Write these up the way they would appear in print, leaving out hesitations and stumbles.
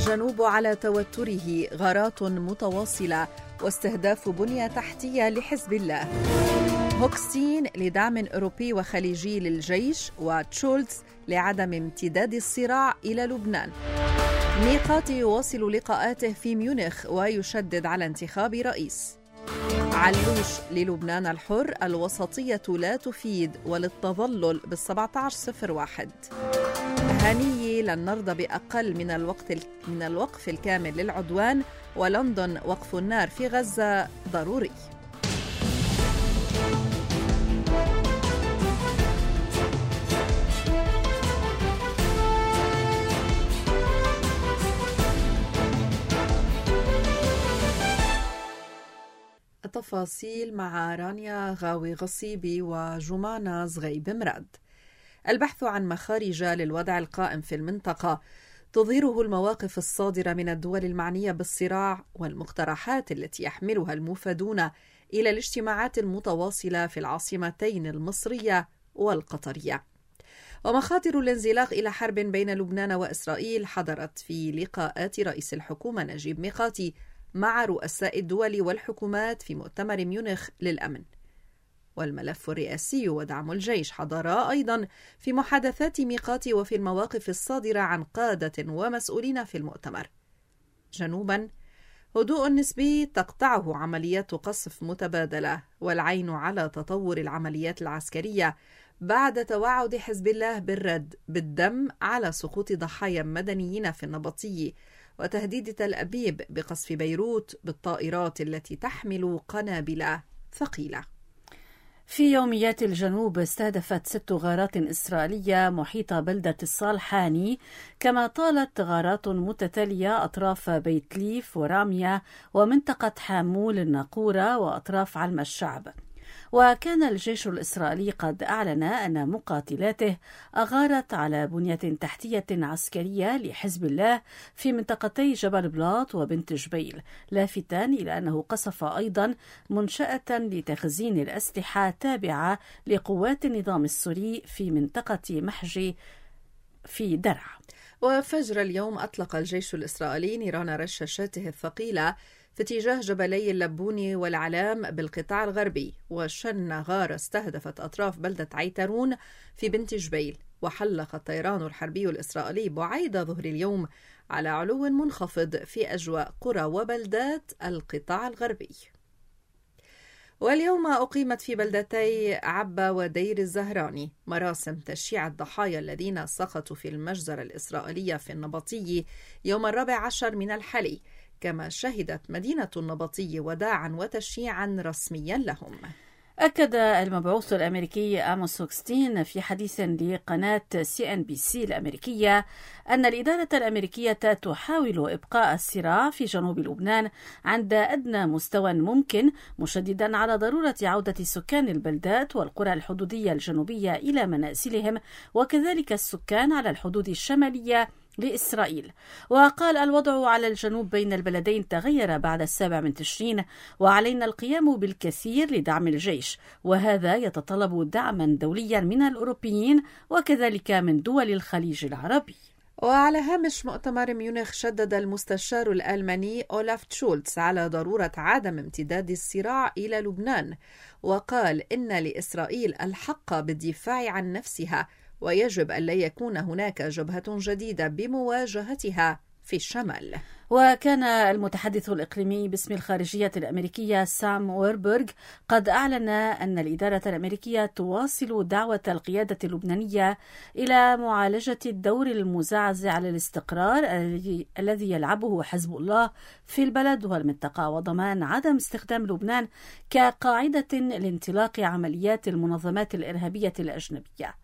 الجنوب على توتره، غارات متواصلة واستهداف بنية تحتية لحزب الله. هوكستين لدعم أوروبي وخليجي للجيش، وتشولتز لعدم امتداد الصراع إلى لبنان. ميقاتي يواصل لقاءاته في ميونخ ويشدد على انتخاب رئيس. علوش للبنان الحر، الوسطية لا تفيد وللتظلل بال1701. هنية لن نرضى بأقل من الوقف الكامل للعدوان، ولندن وقف النار في غزة ضروري. التفاصيل مع رانيا غاوي غصيبي وجمانة زغيب مراد. البحث عن مخارج للوضع القائم في المنطقة تظهره المواقف الصادرة من الدول المعنية بالصراع والمقترحات التي يحملها الموفدون إلى الاجتماعات المتواصلة في العاصمتين المصرية والقطرية. ومخاطر الانزلاق إلى حرب بين لبنان وإسرائيل حضرت في لقاءات رئيس الحكومة نجيب ميقاتي مع رؤساء الدول والحكومات في مؤتمر ميونخ للأمن. والملف الرئاسي ودعم الجيش حضرا أيضا في محادثات ميقاتي وفي المواقف الصادرة عن قادة ومسؤولين في المؤتمر. جنوبا، هدوء نسبي تقطعه عمليات قصف متبادلة، والعين على تطور العمليات العسكرية بعد توعد حزب الله بالرد بالدم على سقوط ضحايا مدنيين في النبطي، وتهديد تل أبيب بقصف بيروت بالطائرات التي تحمل قنابل ثقيلة. في يوميات الجنوب استهدفت 6 غارات إسرائيلية محيط بلدة الصالحاني، كما طالت غارات متتالية أطراف بيت ليف ورامية ومنطقة حامول الناقورة وأطراف علم الشعب. وكان الجيش الإسرائيلي قد أعلن أن مقاتلاته أغارت على بنية تحتية عسكرية لحزب الله في منطقتي جبل بلاط وبنت جبيل، لافتان إلى أنه قصف أيضا منشأة لتخزين الأسلحة تابعة لقوات النظام السوري في منطقة محجي في درعا. وفجر اليوم أطلق الجيش الإسرائيلي نيران رشاشاته الثقيلة في اتجاه جبلي اللبوني والعلام بالقطاع الغربي، وشن غارة استهدفت أطراف بلدة عيترون في بنت جبيل. وحلق الطيران الحربي الإسرائيلي بعيد ظهر اليوم على علو منخفض في أجواء قرى وبلدات القطاع الغربي. واليوم أقيمت في بلدتي عبا ودير الزهراني مراسم تشييع الضحايا الذين سقطوا في المجزرة الإسرائيلية في النبطي يوم 14 من الحلي، كما شهدت مدينة النبطي وداعا وتشييعا رسميا لهم. أكد المبعوث الأمريكي آموس هوكستين في حديث لقناة CNBC الأمريكية أن الإدارة الأمريكية تحاول إبقاء الصراع في جنوب لبنان عند أدنى مستوى ممكن، مشددا على ضرورة عودة سكان البلدات والقرى الحدودية الجنوبية إلى منازلهم، وكذلك السكان على الحدود الشمالية لإسرائيل. وقال: الوضع على الجنوب بين البلدين تغير بعد 7 تشرين، وعلينا القيام بالكثير لدعم الجيش، وهذا يتطلب دعما دوليا من الأوروبيين وكذلك من دول الخليج العربي. وعلى هامش مؤتمر ميونخ شدد المستشار الألماني أولاف تشولتز على ضرورة عدم امتداد الصراع إلى لبنان، وقال إن لإسرائيل الحق بالدفاع عن نفسها، ويجب أن لا يكون هناك جبهة جديدة بمواجهتها في الشمال. وكان المتحدث الإقليمي باسم الخارجية الأمريكية سام ويربورغ قد أعلن أن الإدارة الأمريكية تواصل دعوة القيادة اللبنانية إلى معالجة الدور المزعزع للاستقرار الذي يلعبه حزب الله في البلد والمنطقة، وضمان عدم استخدام لبنان كقاعدة لانطلاق عمليات المنظمات الإرهابية الأجنبية.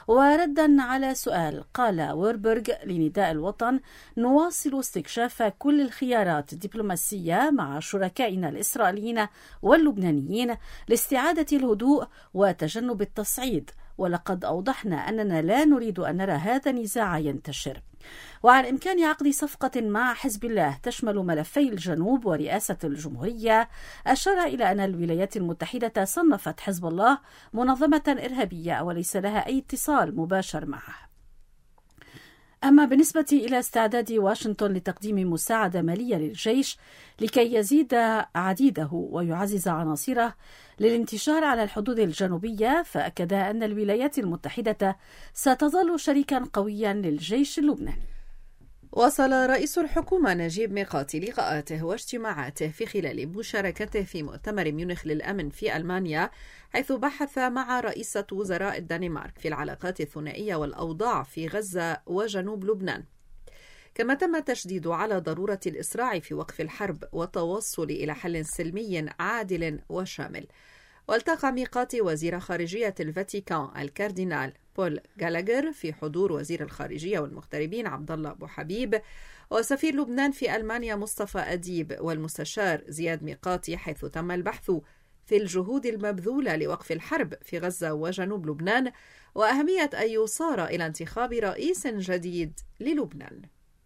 وردا على سؤال، قال ويربورغ لنداء الوطن: نواصل استكشاف كل الخيارات الدبلوماسية مع شركائنا الإسرائيليين واللبنانيين لاستعادة الهدوء وتجنب التصعيد، ولقد أوضحنا أننا لا نريد أن نرى هذا النزاع ينتشر. وعن إمكان عقد صفقة مع حزب الله تشمل ملفي الجنوب ورئاسة الجمهورية، أشار إلى أن الولايات المتحدة صنفت حزب الله منظمة إرهابية وليس لها أي اتصال مباشر معه. أما بالنسبة إلى استعداد واشنطن لتقديم مساعدة مالية للجيش لكي يزيد عديده ويعزز عناصره للانتشار على الحدود الجنوبية، فأكد أن الولايات المتحدة ستظل شريكا قويا للجيش اللبناني. واصل رئيس الحكومة نجيب ميقاتي لقاءاته واجتماعاته في خلال مشاركته في مؤتمر ميونخ للأمن في ألمانيا، حيث بحث مع رئيسة وزراء الدنمارك في العلاقات الثنائية والأوضاع في غزة وجنوب لبنان. كما تم التشديد على ضرورة الإسراع في وقف الحرب والتوصل إلى حل سلمي عادل وشامل. والتقى ميقاتي وزير خارجية الفاتيكان الكاردينال بول غالاغر في حضور وزير الخارجية والمغتربين عبد الله أبو حبيب وسفير لبنان في ألمانيا مصطفى أديب والمستشار زياد ميقاتي، حيث تم البحث في الجهود المبذولة لوقف الحرب في غزة وجنوب لبنان وأهمية أن يصار إلى انتخاب رئيس جديد للبنان.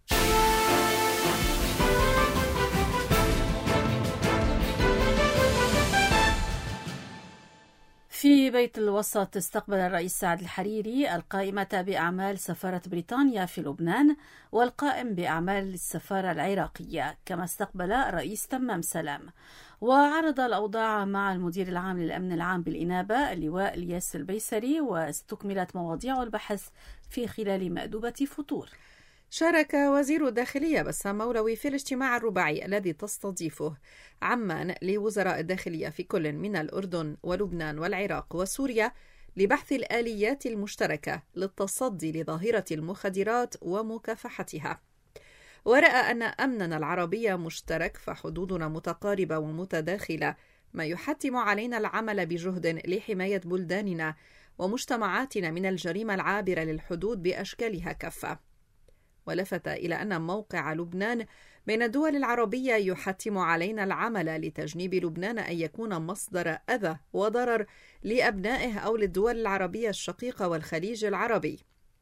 في بيت الوسط استقبل الرئيس سعد الحريري القائمة بأعمال سفارة بريطانيا في لبنان والقائم بأعمال السفارة العراقية، كما استقبل الرئيس تمام سلام وعرض الأوضاع مع المدير العام للأمن العام بالإنابة اللواء الياس البيسري، واستكملت مواضيع البحث في خلال مأدبة فطور. شارك وزير الداخلية بسام مولوي في الاجتماع الرباعي الذي تستضيفه عمان لوزراء الداخلية في كل من الأردن ولبنان والعراق وسوريا لبحث الآليات المشتركة للتصدي لظاهرة المخدرات ومكافحتها. ورأى أن أمننا العربي مشترك فحدودنا متقاربة ومتداخلة، ما يحتم علينا العمل بجهد لحماية بلداننا ومجتمعاتنا من الجريمة العابرة للحدود بأشكالها كافة. ولفت إلى أن موقع لبنان بين الدول العربية يحتم علينا العمل لتجنيب لبنان أن يكون مصدر أذى وضرر لأبنائه أو للدول العربية الشقيقة والخليج العربي.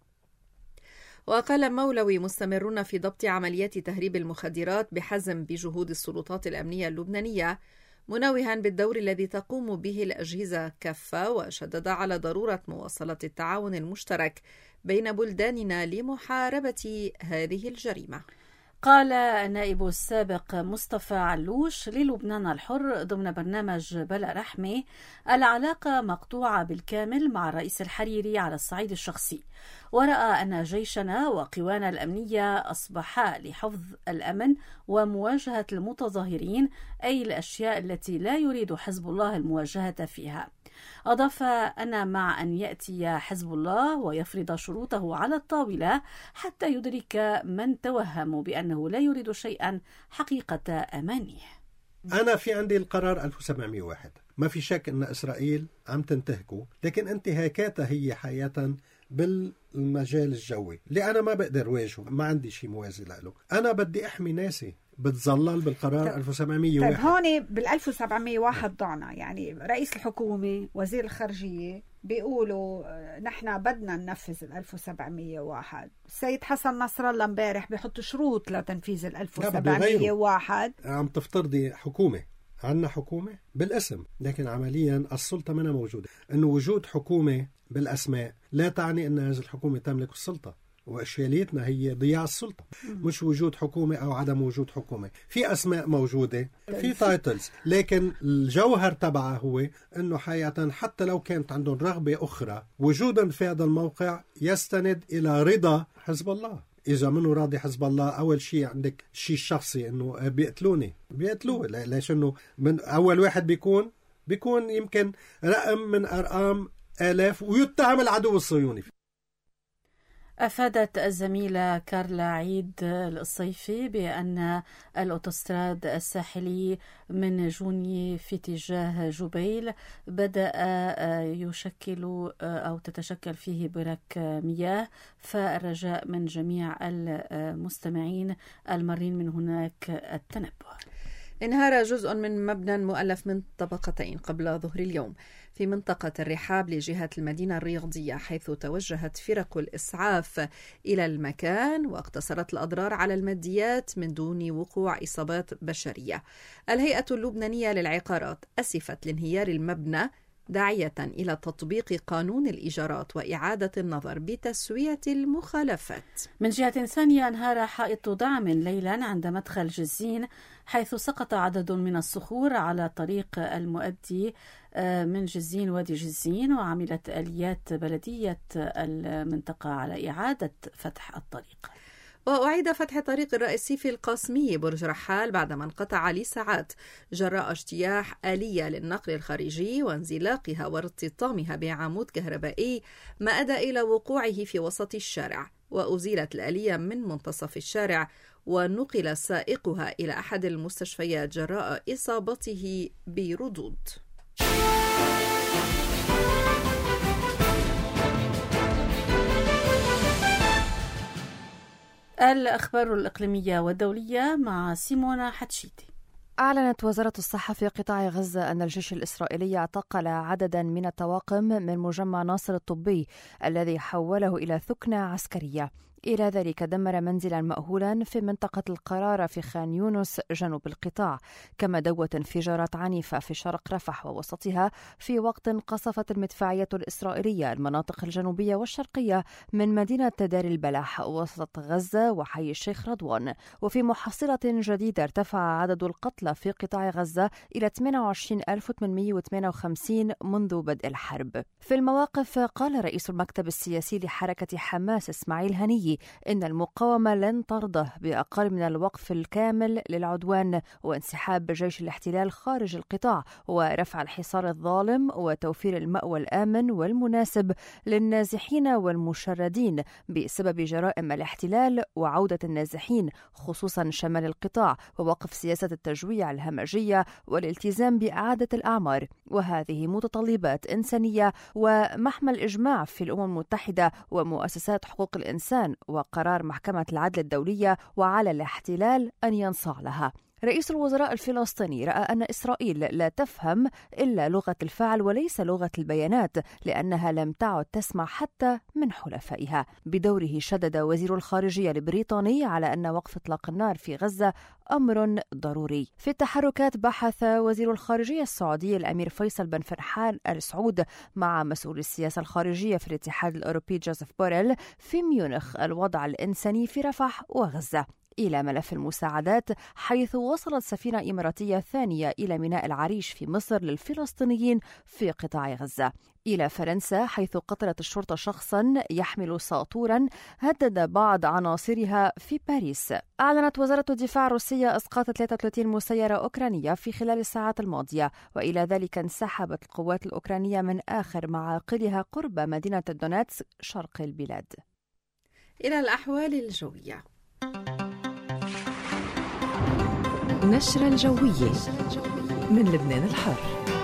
وقال مولوي مستمرون في ضبط عمليات تهريب المخدرات بحزم بجهود السلطات الأمنية اللبنانية، منوها بالدور الذي تقوم به الأجهزة كافة، وشدد على ضرورة مواصلة التعاون المشترك بين بلداننا لمحاربة هذه الجريمة. قال النائب السابق مصطفى علوش للبنان الحر ضمن برنامج بلا رحمة: العلاقة مقطوعة بالكامل مع الرئيس الحريري على الصعيد الشخصي، ورأى أن جيشنا وقوانا الأمنية أصبحا لحفظ الأمن ومواجهة المتظاهرين، أي الأشياء التي لا يريد حزب الله المواجهة فيها. أضاف أن مع أن يأتي حزب الله ويفرض شروطه على الطاولة حتى يدرك من توهم بأنه لا يريد شيئا حقيقة أمانيه. أنا في عندي القرار 1701، ما في شك أن إسرائيل عم تنتهكه، لكن انتهاكاتها هي حقيقة بالمجال الجوي اللي أنا ما بقدر واجهه، ما عندي شيء موازي له. أنا بدي أحمي ناسي، بتظلل بالقرار 1701. طيب هون بال1701 ضعنا، يعني رئيس الحكومة وزير الخارجية بيقولوا نحن بدنا ننفذ 1701. السيد حسن نصر الله امبارح بيحط شروط لتنفيذ 1701. عم تفترضي حكومة، عنا حكومة بالاسم لكن عمليا السلطة منها موجودة. أنه وجود حكومة بالأسماء لا تعني أن هذه الحكومة تملك السلطة، وإشكاليتنا هي ضياع السلطة، مش وجود حكومة أو عدم وجود حكومة. في أسماء موجودة، في تايتلز، لكن الجوهر تبعها هو أنه حقيقة حتى لو كانت عندهم رغبة أخرى، وجودا في هذا الموقع يستند إلى رضا حزب الله. إذا منه راضي حزب الله، أول شيء عندك شيء شخصي أنه بيقتلوه. ليش؟ أنه من أول واحد بيكون يمكن رقم من أرقام آلاف ويتهم العدو الصهيوني. أفادت الزميلة كارلا عيد الصيفي بأن الأوتوستراد الساحلي من جوني في اتجاه جبيل بدأ يشكل أو تتشكل فيه برك مياه، فالرجاء من جميع المستمعين المارين من هناك التنبه. انهار جزء من مبنى مؤلف من طبقتين قبل ظهر اليوم في منطقة الرحاب لجهة المدينة الرياضية، حيث توجهت فرق الإسعاف إلى المكان واقتصرت الأضرار على الماديات من دون وقوع إصابات بشرية. الهيئة اللبنانية للعقارات أسفت لانهيار المبنى داعية إلى تطبيق قانون الإيجارات وإعادة النظر بتسوية المخالفات. من جهة ثانية، انهار حائط دعم ليلا عند مدخل جزين، حيث سقط عدد من الصخور على طريق المؤدي من جزين وادي جزين، وعملت آليات بلدية المنطقة على إعادة فتح الطريق. وأعيد فتح الطريق الرئيسي في القاسمي برج رحال بعدما انقطع لساعات جراء اجتياح آلية للنقل الخارجي وانزلاقها وارتطامها بعمود كهربائي، ما أدى إلى وقوعه في وسط الشارع، وأزيلت الآلية من منتصف الشارع ونقل سائقها إلى أحد المستشفيات جراء إصابته بردود. الأخبار الإقليمية والدولية مع سيمونا حتشيتي. أعلنت وزارة الصحة في قطاع غزة أن الجيش الإسرائيلي اعتقل عددا من الطواقم من مجمع ناصر الطبي الذي حوله إلى ثكنة عسكرية. إلى ذلك دمر منزلا مأهولا في منطقة القرارة في خان يونس جنوب القطاع، كما دوت انفجارات عنيفة في شرق رفح ووسطها في وقت قصفت المدفعية الإسرائيلية المناطق الجنوبية والشرقية من مدينة دار البلح وسط غزة وحي الشيخ رضوان. وفي محصلة جديدة ارتفع عدد القتلى في قطاع غزة إلى 28858 منذ بدء الحرب. في المواقف، قال رئيس المكتب السياسي لحركة حماس إسماعيل هنية إن المقاومة لن ترضى بأقل من الوقف الكامل للعدوان وانسحاب جيش الاحتلال خارج القطاع ورفع الحصار الظالم وتوفير المأوى الآمن والمناسب للنازحين والمشردين بسبب جرائم الاحتلال وعودة النازحين خصوصا شمال القطاع، ووقف سياسة التجويع الهمجية والالتزام بإعادة الأعمار، وهذه متطلبات إنسانية ومحمل إجماع في الأمم المتحدة ومؤسسات حقوق الإنسان وقرار محكمة العدل الدولية، وعلى الاحتلال أن ينصاع لها. رئيس الوزراء الفلسطيني رأى أن إسرائيل لا تفهم إلا لغة الفعل وليس لغة البيانات، لأنها لم تعد تسمع حتى من حلفائها. بدوره شدد وزير الخارجية البريطاني على أن وقف إطلاق النار في غزة أمر ضروري. في التحركات، بحث وزير الخارجية السعودي الأمير فيصل بن فرحان آل سعود مع مسؤول السياسة الخارجية في الاتحاد الأوروبي جوزيف بوريل في ميونخ الوضع الإنساني في رفح وغزة إلى ملف المساعدات، حيث وصلت سفينة إماراتية ثانية إلى ميناء العريش في مصر للفلسطينيين في قطاع غزة. إلى فرنسا، حيث قتلت الشرطة شخصا يحمل ساطورا هدد بعض عناصرها في باريس. أعلنت وزارة الدفاع الروسية إسقاط 33 مسيرة أوكرانية في خلال الساعات الماضية، وإلى ذلك انسحبت القوات الأوكرانية من آخر معاقلها قرب مدينة دونيتسك شرق البلاد. إلى الأحوال الجوية. نشرة الجوية من لبنان الحر.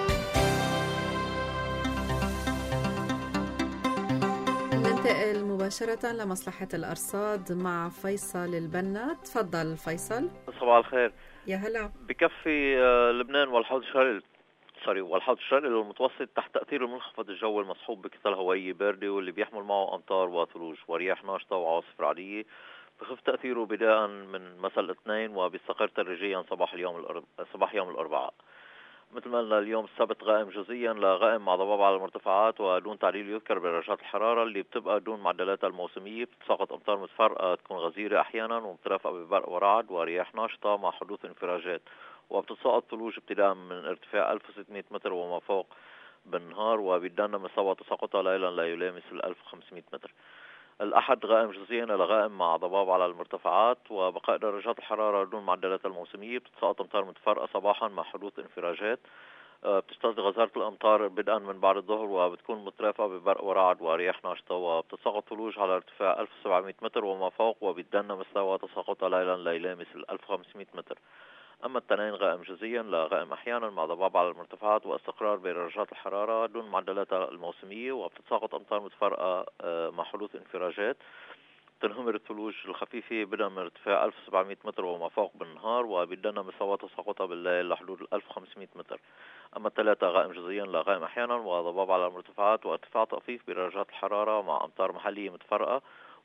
ننتقل مباشرة لمصلحة الأرصاد مع فيصل البنا. تفضل فيصل. صباح الخير. يا هلا. بكفي لبنان والحوض الشرقي للمتوسط تحت تأثير المنخفض الجوي المصحوب بكتل هوائية باردة واللي بيحمل معه أمطار وثلوج ورياح ناشطة وعواصف رعدية. بخف تأثيره بداية من مساء الاثنين وبيستقر تدريجيا صباح يوم الأربعاء. مثل ما قلنا اليوم السبت غائم جزئيا لغائم مع ضباب على المرتفعات ودون تعديل يذكر بدرجات الحرارة اللي بتبقى دون معدلاتها الموسمية. بتساقط أمطار متفرقة تكون غزيرة أحيانا ومترافقة ببرق ورعد ورياح ناشطة مع حدوث انفراجات، وبتتساقط ثلوج ابتداء من ارتفاع 1600 متر وما فوق بالنهار، وبيدنا مستوى تساقطها ليلا لا يلامس 1500 متر. الأحد غائم جزئيا إلى غائم مع ضباب على المرتفعات وبقاء درجات الحرارة دون معدلات الموسمية. بتتساقط أمطار متفرقة صباحا مع حدوث انفراجات. بتشتد غزارة الأمطار بدءا من بعد الظهر وبتكون مترافقة ببرق ورعد ورياح ناشطة، وبتتساقط ثلوج على ارتفاع 1700 متر وما فوق وبيدنا مستوى تساقطها ليلا لا يلامس 1500 متر. أما التنين غائم جزئيا لغائم أحيانا مع ضباب على المرتفعات واستقرار بدرجات الحرارة دون معدلاتها الموسمية، وبتتساقط أمطار متفرقة مع حدوث انفراجات. تنهمر الثلوج الخفيفة بدءا من ارتفاع 1700 متر وما فوق بالنهار وبيدنا مستوى تساقطها بالليل لحدود 1500 متر. أما الثلاثة غائم جزئيا لغائم أحيانا وضباب على المرتفعات وارتفاع طفيف بدرجات الحرارة مع أمطار محلية متفرقة،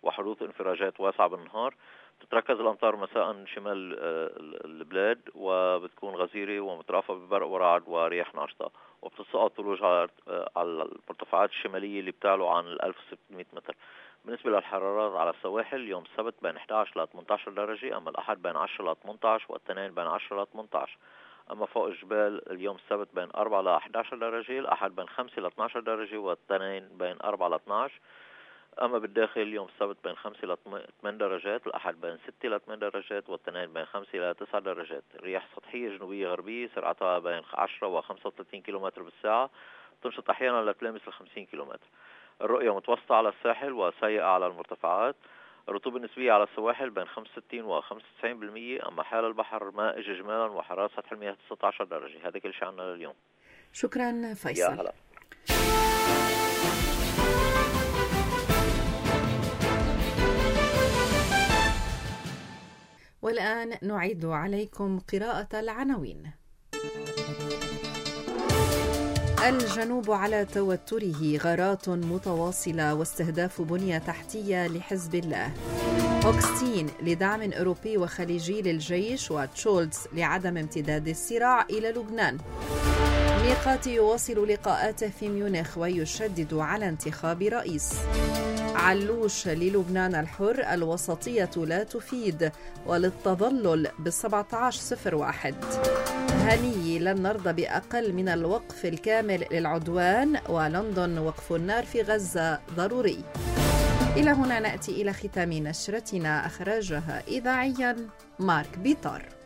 وحدوث انفراجات واسعة بالنهار. تتركز الأمطار مساء شمال البلاد وبتكون غزيرة ومترافقة ببرق ورعد ورياح ناشطة، وبتسقط ثلوج على المرتفعات الشمالية اللي بتعلو عن 1600 متر. بالنسبة للحرارات على السواحل، اليوم السبت بين 11 ل 18 درجة، أما الأحد بين 10 ل 18 والاثنين بين 10 ل 18. أما فوق الجبال اليوم السبت بين 4 ل 11 درجة، الأحد بين 5 ل 12 درجة والاثنين بين 4 ل 12. أما بالداخل اليوم السبت بين 5 ل 8 درجات، الأحد بين 6 ل 8 درجات والاثنين بين 5 ل 9 درجات. رياح سطحية جنوبية غربية سرعتها بين 10 و 35 كم بالساعة، تنشط أحيانا لتلامس ال 50 كم. الرؤية متوسطة على الساحل وسيئة على المرتفعات. الرطوبة النسبية على السواحل بين 65 و 95%، أما حال البحر مائج إجمالا وحرارة سطح المياه 19 درجة. هذا كل شيء عنا لليوم. شكرا فيصل. يا هلا. والآن نعيد عليكم قراءة العناوين. الجنوب على توتره، غارات متواصلة واستهداف بنية تحتية لحزب الله. أوغستين لدعم أوروبي وخليجي للجيش، وتشولتز لعدم امتداد الصراع إلى لبنان. ميقاتي يواصل لقاءاته في ميونخ ويشدد على انتخاب رئيس. علوش للبنان الحر، الوسطية لا تفيد وللتظلل ب1701. هني لن نرضى بأقل من الوقف الكامل للعدوان، ولندن وقف النار في غزة ضروري. إلى هنا نأتي إلى ختام نشرتنا، أخرجها إذاعيا مارك بيطار.